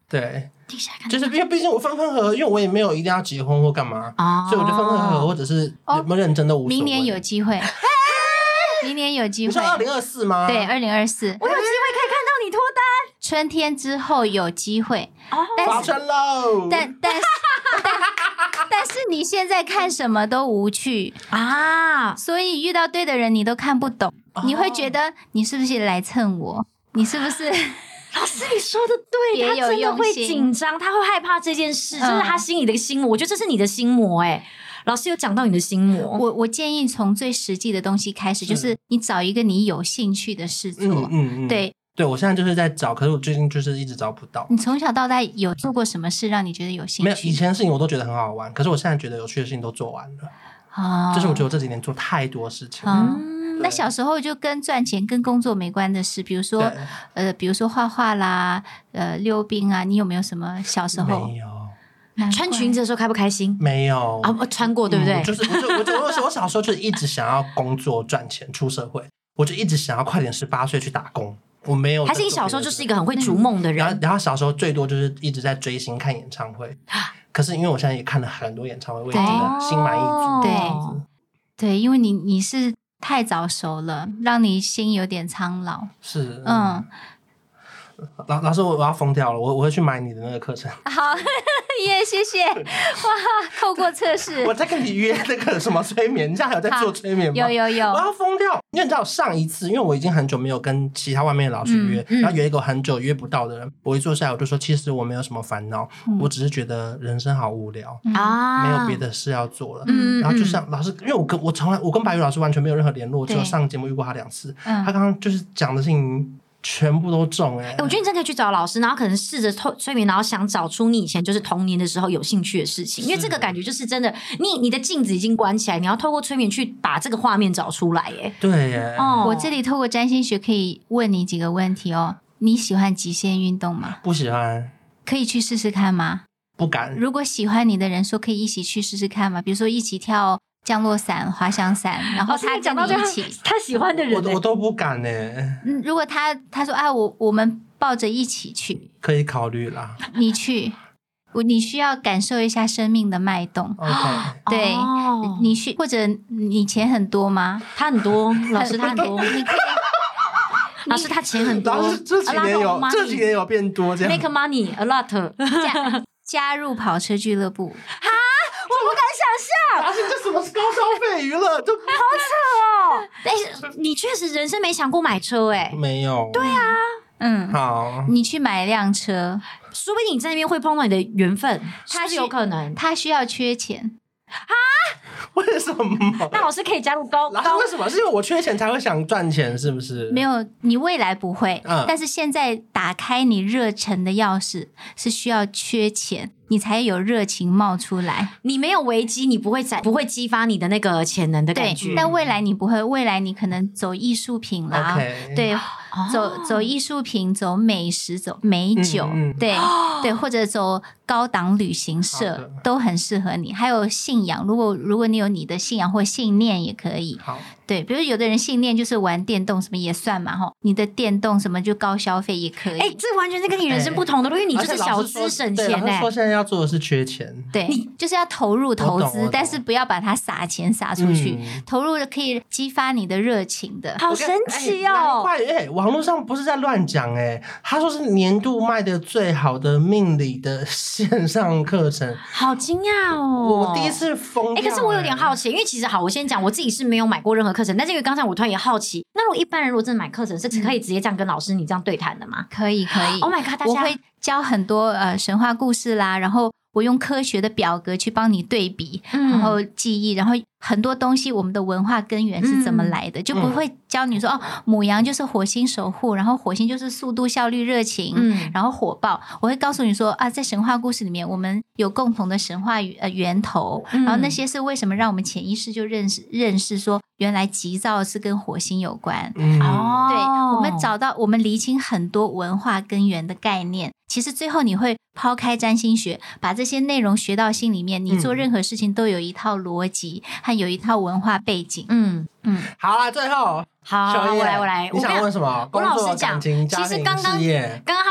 对， 听起来看就是因为毕竟我分分合合，因为我也没有一定要结婚或干嘛， 哦所以我就分分合合或者是有没有认真都无所谓。 明年有机会，明年有机会。 你说二零二四吗？ 对，二零二四， 我有机会可以看到你脱单， 春天之后有机会， 哦发但是生喽！ 但但是但但是你现在看什么都无趣， 啊！ 所以遇到对的人你都看不懂， 哦你会觉得你是不是来蹭我？你是不是？ 老师，你说的对， 别有他真的会用心紧张，他会害怕这件事， 嗯这是他心里的心魔。我觉得这是你的心魔，哎，老师有讲到你的心魔。 我我建议从最实际的东西开始，就是你找一个你有兴趣的事做。 嗯嗯嗯， 对， 对，我现在就是在找，可是我最近就是一直找不到。 你从小到大有做过什么事让你觉得有兴没有，以趣？ 前的事情我都觉得很好玩，可是我现在觉得有趣的事情都做完了。 哦， 就是我觉得我这几年做太多事情了。 嗯那小时候就跟赚钱、跟工作没关的事，比如说对呃，比如说画画啦，呃，溜冰啊，你有没有什么小时候没有， 难怪穿裙子的时候开不开心没有啊？我穿过，对不对？ 嗯就是我就我就我我小时候就一直想要工作赚钱出社会，我就一直想要快点十八岁去打工。我没有， 还是你小时候就是一个很会逐梦的然后人？ 然后小时候最多就是一直在追星看演唱会，可是因为我现在也看了很多演唱会，我也真的心满意足。 对这样子对，因为你你是太早熟了，让你心有点苍老。 是嗯， 老老师我我要疯掉了，我我会去买你的那个课程， 好耶，谢谢哇！透过测试我，在跟你约那个什么催眠，你现在还有在做催眠吗？ 有有有我要疯掉，因为你知道上一次，因为我已经很久没有跟其他外面的老师约， 嗯嗯然后有一个很久约不到的人，我一坐下来我就说，其实我没有什么烦恼， 嗯我只是觉得人生好无聊， 啊， 没有别的事要做了。 嗯，嗯， 然后就像老师，因为我跟我从来我跟白宇老师完全没有任何联络，只有对上节目遇过他两次。 嗯他刚刚就是讲的事情全部都中哎、 欸我觉得你真的可以去找老师，然后可能试着催催眠，然后想找出你以前就是童年的时候有兴趣的事情，因为这个感觉就是真的，你你的镜子已经关起来，你要透过催眠去把这个画面找出来耶。 对耶， 哦， 我这里透过占星学可以问你几个问题哦。你喜欢极限运动吗？ 不喜欢， 可以去试试看吗？ 不敢。 如果喜欢你的人说可以一起去试试看吗？比如说一起跳降落伞、滑翔伞，然后老师他讲到这个跟你一起。 他喜欢的人耶， 我我都不敢呢、 嗯，如果他他说啊，我我们抱着一起去， 可以考虑啦。 你去，我你需要感受一下生命的脉动。 OK， 对， 哦你需或者你钱很多吗？ 他很多，老师他很多， 你可以老师他钱很多， 老师这几年有这几年有变多这样。 make money a lot。 加加入跑车俱乐部。 老师这什么是高消费娱乐？这哦，但是你确实人生没想过买车哎， 没有。对啊， 嗯， 好， 你去买辆车， 说不定你在那边会碰到你的缘分， 他是不是有可能。 他需要缺钱。 为什么？ 那老师可以加入高老师高为什么？是因为我缺钱才会想赚钱，是不是？ 没有，你未来不会， 嗯但是现在打开你热忱的钥匙是需要缺钱，你才有热情冒出来。 你没有危机，你不会展不会激发你的那个潜能的对感觉。， 但未来你不会，未来你可能走艺术品啦 OK 对， 哦走走艺术品，走美食，走美酒， 嗯嗯对对，或者走高档旅行好社的都很适合你。还有信仰，如果如果你有你的信仰或信念也可以。 好， 对，比如有的人信念就是玩电动，什么也算嘛哈。你的电动什么就高消费也可以。 哎、这完全是跟你人生不同的路，因为你就是小资省钱哎、 他说现在要做的是缺钱， 对，就是要投入投资我懂我懂， 但是不要把它撒钱撒出去。 嗯投入的可以激发你的热情的。 好神奇哎难哦！ 怪哎，网络上不是在乱讲哎，他说是年度卖的最好的命理的线上课程， 好惊讶哦！ 我第一次疯哎、 掉。 可是我有点好奇，因为其实好，我先讲，我自己是没有买过任何课程，但是因为刚才我突然也好奇，那如果一般人如果真的买课程，是可以直接这样跟老师你这样对谈的吗可以可以 ？Oh my god！大家我会教很多呃神话故事啦，然后我用科学的表格去帮你对比， 嗯然后记忆，然后很多东西我们的文化根源是怎么来的，就不会教你说哦，母羊就是火星守护，然后火星就是速度、效率、热情， 嗯然后火爆。我会告诉你说啊，在神话故事里面，我们有共同的神话呃源头， 嗯然后那些是为什么让我们潜意识就认识认识说，原来急躁是跟火星有关。 嗯， 哦， 对，我们找到我们厘清很多文化根源的概念，其实最后你会抛开占星学，把这些内容学到心里面，你做任何事情都有一套逻辑和有一套文化背景。 嗯， 嗯， 好啦，最后好， 小叶我来，我来， 你想我跟问什么？ 我工作、 老实讲感情、家庭、 其实刚刚事业。 刚刚他们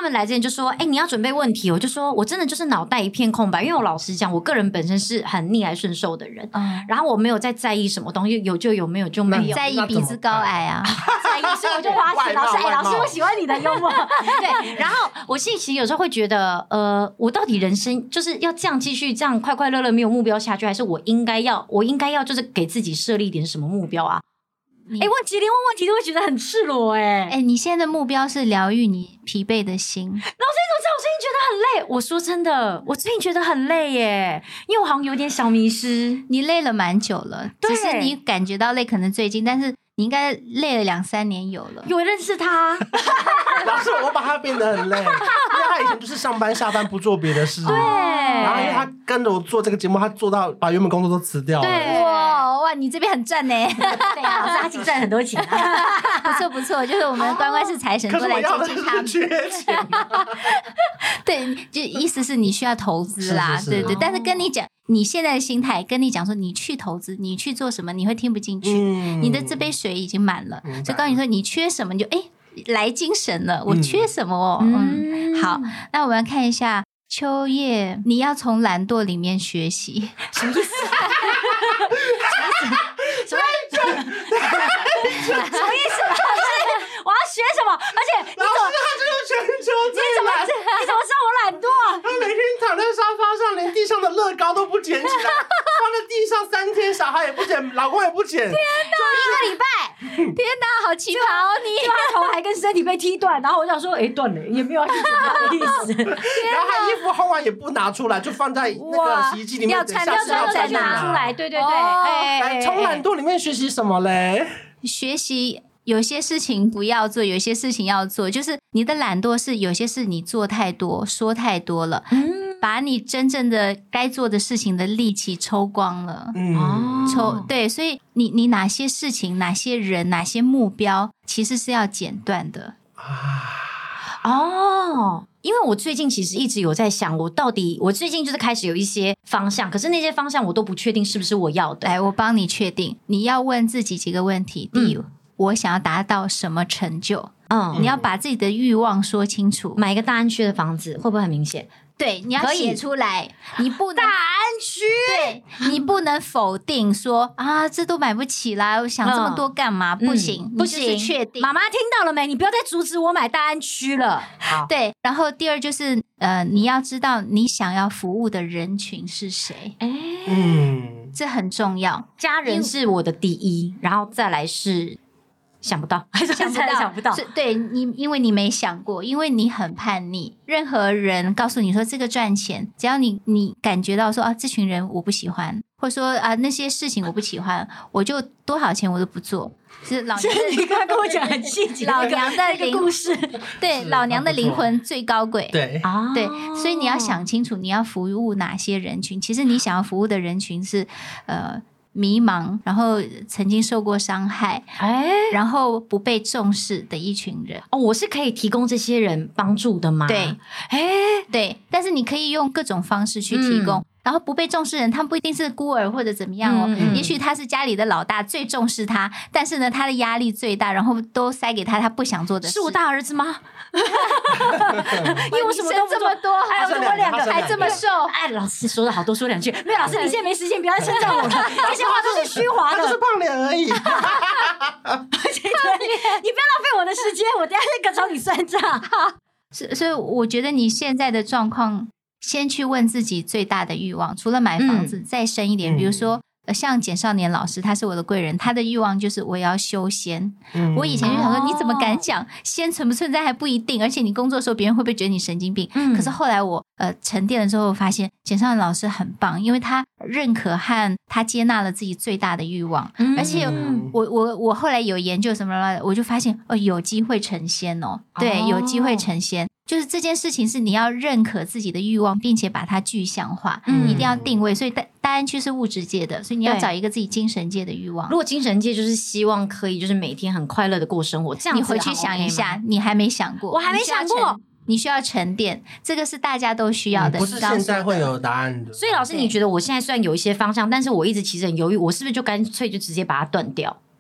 们来之前就说，哎、欸，你要准备问题，我就说我真的就是脑袋一片空白，因为我老实讲，我个人本身是很逆来顺受的人，嗯，然后我没有在在意什么东西，有就有，没有就没有， 在意鼻子高矮啊， 在意，所以我就发现老师，哎、欸，老师我喜欢你的幽默，对，然后我其实有时候会觉得，呃，我到底人生就是要这样继续这样快快乐乐没有目标下去，还是我应该要我应该要就是给自己设立一点什么目标啊？哎、欸，问吉连问问题都会觉得很赤裸哎、欸！ 哎、欸，你现在的目标是疗愈你疲惫的心。老师，你怎么知道我最近觉得很累？我说真的，我最近觉得很累耶，因为我好像有点小迷失。 你累了蛮久了，只是你感觉到累，可能最近，但是你应该累了两三年有了。 有认识他？ 老师，我把他变得很累，因为他以前就是上班下班不做别的事。 对。 然后因为他跟着我做这个节目，他做到把原本工作都辞掉了。 对，哇哇，你这边很赚呢。 对啊，老师他其实赚很多钱、啊， 不错不错，就是我们的关关是财神都来接近他们。 缺钱、啊。 对，就意思是你需要投资啦， 是是是对对。但是跟你讲，你现在的心态，跟你讲说你去投资，你去做什么，你会听不进去。嗯、你的这杯水已经满了，所以告诉你说你缺什么，你就哎来精神了，我缺什么哦。嗯，嗯好，那我们来看一下。秋叶，你要从懒惰里面学习， 什么意思？什么意思？什么意思？老师，我要学什么？而且你怎么？ 老师他就是全球最懒， 你怎么知道我懒惰？ 他每天躺在沙发上，连地上的乐高都不捡起来，放在地上三天，小孩也不捡，老公也不捡。天哪，一个礼拜！天哪，好奇葩哦！你就他头还跟身体被踢断，然后我想说，哎，断了，也没有要去整他的意思。 然后他衣服烘完也不拿出来，就放在那个洗衣机里面， 要穿下次要再拿出来。对对对， 哎，从懒惰里面学习什么嘞？ 学习有些事情不要做，有些事情要做。就是你的懒惰是有些事你做太多，说太多了，嗯，把你真正的该做的事情的力气抽光了。嗯，抽对，所以你你哪些事情、哪些人、哪些目标，其实是要剪断的啊。哦。因为我最近其实一直有在想，我到底我最近就是开始有一些方向，可是那些方向我都不确定是不是我要的。 来，我帮你确定，你要问自己几个问题。第一，嗯、我想要达到什么成就？嗯，你要把自己的欲望说清楚。 买一个大安区的房子会不会很明显？ 对，你要写出来，你不能大安区， 对你不能否定说啊，这都买不起啦，我想这么多干嘛？嗯、不行， 不行， 确定。 妈妈听到了没？你不要再阻止我买大安区了。好， 对。然后第二就是呃，你要知道你想要服务的人群是谁。哎，嗯，这很重要。 家人是我的第一，然后再来是。想不到， 想不到， 想不到。 对你，因为你没想过，因为你很叛逆。任何人告诉你说这个赚钱，只要你你感觉到说啊，这群人我不喜欢，或者说啊那些事情我不喜欢，我就多少钱我都不做。是老娘的， 你刚刚跟我讲很细节， 老娘的那个故事， 对，老娘的灵魂最高贵。 对啊，对，所以你要想清楚，你要服务哪些人群。其实你想要服务的人群是呃。迷茫，然后曾经受过伤害，哎，然后不被重视的一群人。 哦，我是可以提供这些人帮助的吗？ 对，哎，对，但是你可以用各种方式去提供。嗯，然后不被重视的人，他们不一定是孤儿或者怎么样哦，嗯、也许他是家里的老大，最重视他，但是呢，他的压力最大，然后都塞给他他不想做的事。 是我大儿子吗？因为我什么都不这么多，还有我两个还这么瘦。 哎，老师说的好，多说两句。没有，老师你现在没时间，不要再称赞我了，这些话都是虚华的， 就是胖脸而已。你不要浪费我的时间，我等一下再找你算账。 所所以我觉得你现在的状况。先去问自己最大的欲望，除了买房子，嗯、再深一点，比如说。像简少年老师，他是我的贵人，他的欲望就是我要修仙。嗯、我以前就想说，你怎么敢讲仙存不存在还不一定，而且你工作的时候，别人会不会觉得你神经病？嗯、可是后来我呃沉淀了之后，发现简少年老师很棒，因为他认可和他接纳了自己最大的欲望，嗯、而且我我我后来有研究什么了，我就发现哦，有机会成仙哦，对，哦、有机会成仙。就是这件事情是你要认可自己的欲望，并且把它具象化，嗯、一定要定位。所以大大安区是物质界的，所以你要找一个自己精神界的欲望。 如果精神界就是希望可以就是每天很快乐的过生活，这样你回去想一下，你还没想过， 我还没想过。 你需要沉淀，这个是大家都需要的。 嗯、不是现在会有答案的。 所以老师，你觉得我现在虽然有一些方向，但是我一直其实很犹豫，我是不是就干脆就直接把它断掉？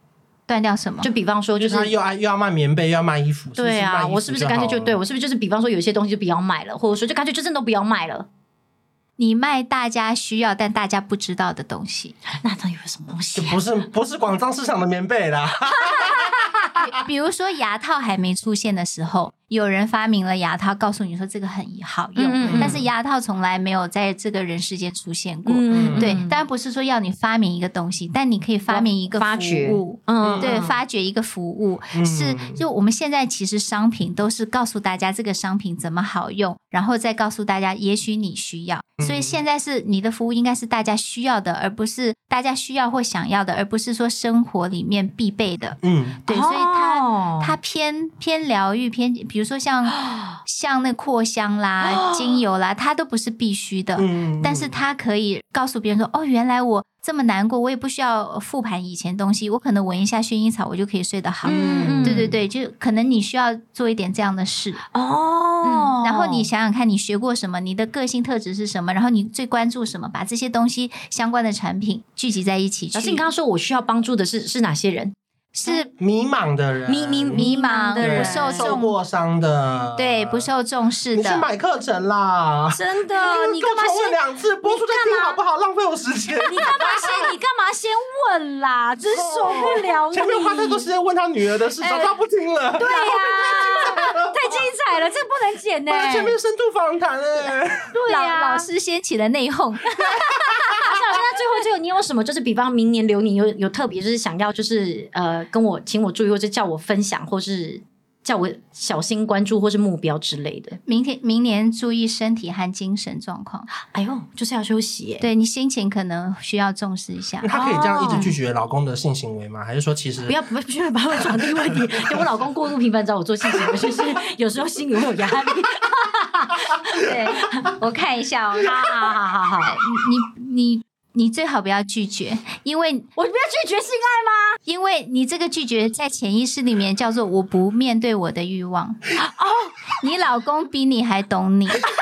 断掉什么？ 就比方说就是他又要又要卖棉被又要卖衣服， 对啊， 是不是我是不是干脆就对我是不是就是比方说有些东西就不要卖了，或者说就干脆就真的都不要卖了？ 你卖大家需要但大家不知道的东西， 那到底有什么东西、啊？ 就不是不是广藏市场的棉被啦。 比如说牙套还没出现的时候，有人发明了牙套，告诉你说这个很好用，嗯嗯，但是牙套从来没有在这个人世间出现过。嗯嗯，对，当然不是说要你发明一个东西，但你可以发明一个服务，嗯，对，发掘一个服务，嗯，是就我们现在其实商品都是告诉大家这个商品怎么好用，然后再告诉大家也许你需要，所以现在是你的服务应该是大家需要的，而不是大家需要或想要的，而不是说生活里面必备的。嗯，对，所以它、哦、它偏偏疗愈，偏比如说像像那扩香啦、精油啦，它都不是必须的，嗯，但是它可以告诉别人说，哦，原来我这么难过，我也不需要复盘以前东西，我可能闻一下薰衣草，我就可以睡得好。嗯，对对对，就可能你需要做一点这样的事哦。嗯，然后你想想看，你学过什么，你的个性特质是什么，然后你最关注什么，把这些东西相关的产品聚集在一起去。 老师，你刚刚说我需要帮助的是是哪些人？ 是迷茫的人， 迷迷迷茫的人，不受受过伤的， 对，不受重视的。 你去买课程啦！ 真的，你干嘛先两次播出再听好不好？浪费我时间。 你干嘛先？你干嘛先问啦？真受不了你！ 前面花太多时间问他女儿的事，早知道不听了。 对呀，太精彩了，这不能剪呢。 前面深度访谈哎， 对呀，老师掀起了内讧。 那最后最后你有什么就是比方明年流年有有特别就是想要就是呃跟我请我注意或者叫我分享或是叫我小心关注或是目标之类的？ 明天明年注意身体和精神状况。 哎呦，就是要休息耶。 对，你心情可能需要重视一下。 他可以这样一直拒绝老公的性行为吗？哦，还是说其实不要不不要把我转这个问题？因为我老公过度频繁找我做性行为，就是有时候心里会有压力。 对，我看一下哦。 好好好好好， 你你。你最好不要拒绝，因为我不要拒绝性爱吗？ 因为你这个拒绝在潜意识里面叫做我不面对我的欲望。哦，你老公比你还懂你。你很想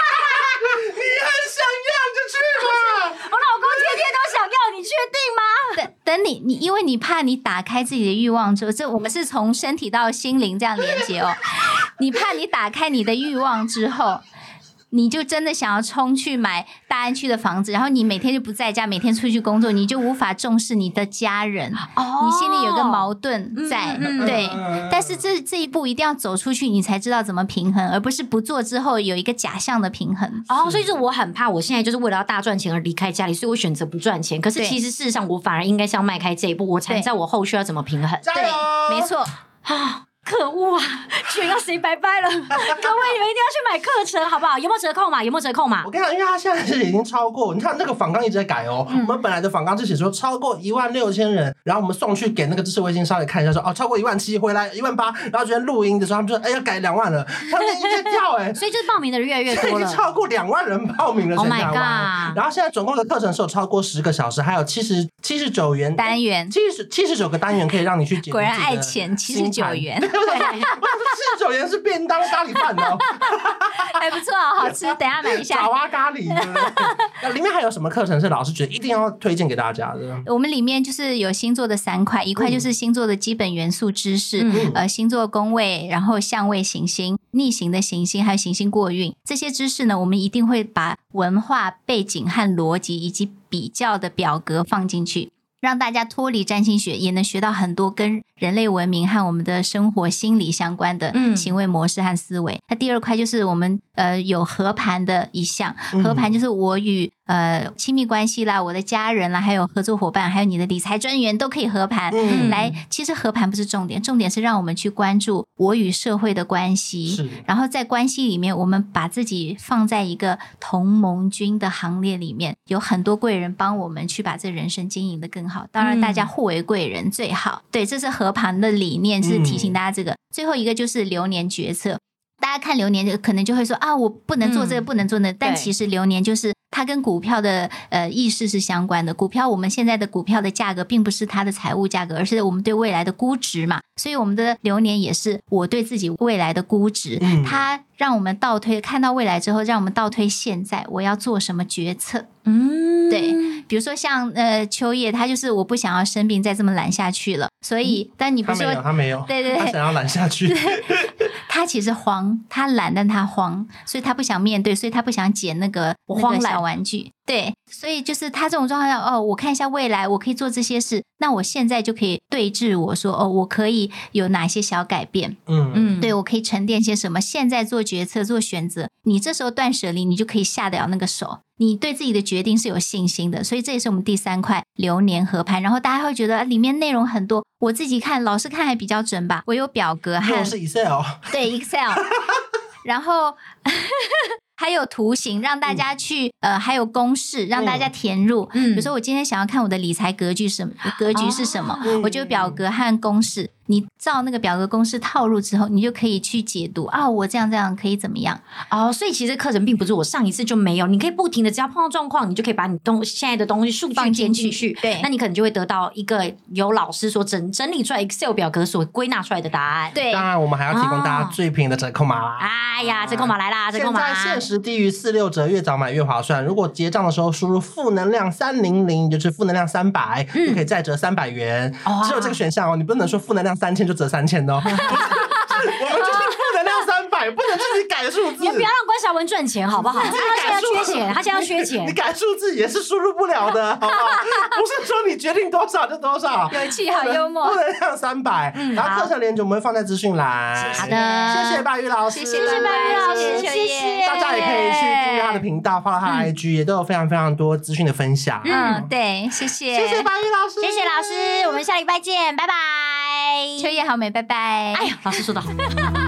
要就去吧。 我老公天天都想要，你确定吗？ 等等你你因为你怕你打开自己的欲望之后，这我们是从身体到心灵这样连接哦。你怕你打开你的欲望之后，你就真的想要冲去买大安区的房子，然后你每天就不在家，每天出去工作，你就无法重视你的家人。哦，你心里有个矛盾在，嗯嗯、对。嗯、但是这这一步一定要走出去，你才知道怎么平衡，而不是不做之后有一个假象的平衡。 哦，所以是我很怕，我现在就是为了要大赚钱而离开家里，所以我选择不赚钱。可是其实事实上，我反而应该是要迈开这一步，我才知道我后续要怎么平衡。 对，没错啊。可恶啊！居然要谁拜拜了？各位，你们一定要去买课程，好不好？有没有折扣码？有没有折扣码？ 我跟你讲，因为他现在是已经超过，你看那个访纲一直在改哦。嗯、我们本来的访纲是写说超过一万六千人，然后我们送去给那个知识卫星稍微看一下说，哦，超过一万七，回来一万八，然后昨天录音的时候他们就说，哎，要改两万了，他们一直在跳哎， 所以就是报名的人越来越多了， 已经超过两万人报名了。 Oh my god！ 然后现在总共的课程是有超过十个小时，还有七十七十九元单元， 七十七十九个单元可以让你去解决。 果然爱钱，七十九元。 七十九元是便当咖喱饭哦， 还不错，好吃，等一下买一下。 爪哇咖喱，那里面还有什么课程是老师觉得一定要推荐给大家的？ 我们里面就是有星座的三块，一块就是星座的基本元素知识，嗯、呃，星座宫位，然后相位行星、逆行的行星，还有行星过运这些知识呢，我们一定会把文化背景和逻辑以及比较的表格放进去。让大家脱离占星学，也能学到很多跟人类文明和我们的生活心理相关的行为模式和思维。嗯、那第二块就是我们呃有合盘的一项，合盘就是我与呃亲密关系啦、我的家人啦，还有合作伙伴，还有你的理财专员都可以合盘。嗯、来，其实合盘不是重点，重点是让我们去关注我与社会的关系，然后在关系里面，我们把自己放在一个同盟军的行列里面，有很多贵人帮我们去把这人生经营得更好。当然大家互为贵人最好。嗯、对，这是合盘的理念，是提醒大家这个。嗯、最后一个就是流年决策，大家看流年可能就会说啊，我不能做这个，嗯、不能做那个，但其实流年就是它跟股票的呃意识是相关的。股票我们现在的股票的价格并不是它的财务价格，而是我们对未来的估值嘛。所以我们的流年也是我对自己未来的估值，嗯、它让我们倒推，看到未来之后，让我们倒推现在我要做什么决策。嗯，对， 比如说像呃秋叶，他就是我不想要生病再这么懒下去了，所以、嗯、但你不是说他没有他没有对对对， 他想要懒下去他其实慌，他懒但他慌，所以他不想面对，所以他不想捡那个我慌那个小玩具。对，所以就是他这种状况，哦，我看一下未来，我可以做这些事，那我现在就可以对峙我说，哦，我可以有哪些小改变？ 嗯嗯，对，我可以沉淀些什么？现在做决策、做选择，你这时候断舍离，你就可以下得了那个手。你对自己的决定是有信心的，所以这也是我们第三块流年合盘。然后大家会觉得里面内容很多，我自己看，老师看还比较准吧。我有表格和， 我是 Excel， 对 Excel， 然后还有图形让大家去、嗯、呃，还有公式让大家填入。嗯，比如说我今天想要看我的理财格局是什么，格局是什么，哦、我就表格和公式。你照那个表格公式套入之后，你就可以去解读啊，我这样这样可以怎么样？ 哦，所以其实课程并不是我上一次就没有，你可以不停的，只要碰到状况，你就可以把你东现在的东西数据填进去， 对， 那你可能就会得到一个由老师所整整理出来 Excel 表格所归纳出来的答案。 对， 当然我们还要提供大家最便宜的折扣码啦。 哎呀，折扣码来啦，折扣码！ 现在限时低于四六折，越早买越划算。如果结账的时候输入负能量三零零，就是负能量三百，就可以再折三百元。哦、只有这个选项哦，你不能说负能量三千就折三千。我们就是负能量三百，不能自己改数字。 也不要让关晓雯赚钱，好不好？他现在要缺钱，他现在要缺钱。 你改数字也是输入不了的，好不好？不是说你决定多少就多少。 有气，好幽默。 负能量三百，然后课程链接我们会放在资讯栏。 好的， 谢谢白宇老师， 谢谢白宇老师，谢谢。 大家也可以去注意他的频道，follow他的 I G， 也都有非常非常多资讯的分享。 嗯，对，谢谢， 谢谢白宇老师， 谢谢老师，我们下礼拜见，拜拜。 秋叶好美，拜拜。 哎呀，老师说得好。